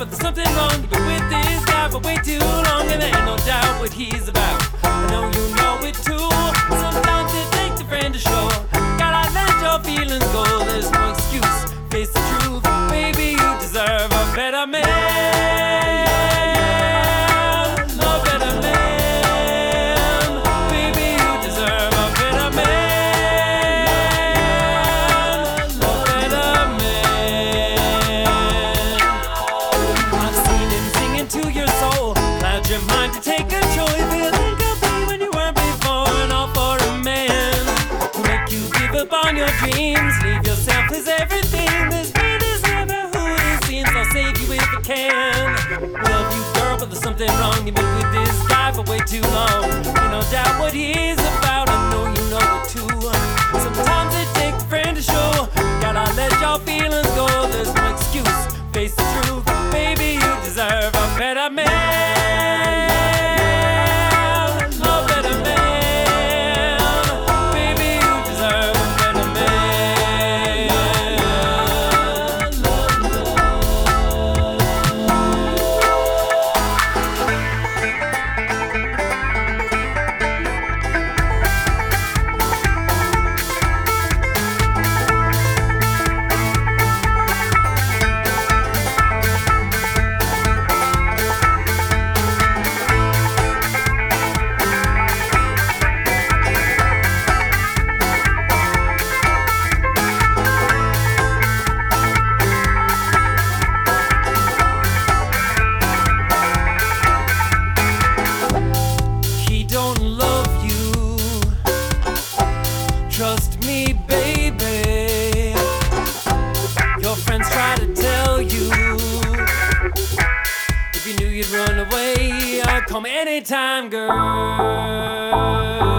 but there's something wrong. You've been with this guy for way too long, and there ain't no doubt what he's about. I know you know it too. Sometimes it takes a friend to show. Gotta let your feelings go. There's no excuse. Face the truth, baby. You deserve a better man. A better man. Baby, you deserve a better man. A better man. I've seen him singing to your soul. Allowed your mind to take control. You feel like a bee when you weren't before, and all for a man who make you give up on your dreams. Leave yourself as everything. This man is never who he seems. I'll save you if I can. Love you, girl, but there's something wrong. You've been with this guy for way too long. Ain't no doubt what he's about. I know you know it too. Sometimes it takes a friend to show. Gotta let your feelings go. There's no excuse. Face the truth, baby. You deserve a better man. A better man. Baby, you deserve a better man. He don't love you. Trust me, baby. Your friends try to tell you. If you knew you'd run away, call me anytime, girl.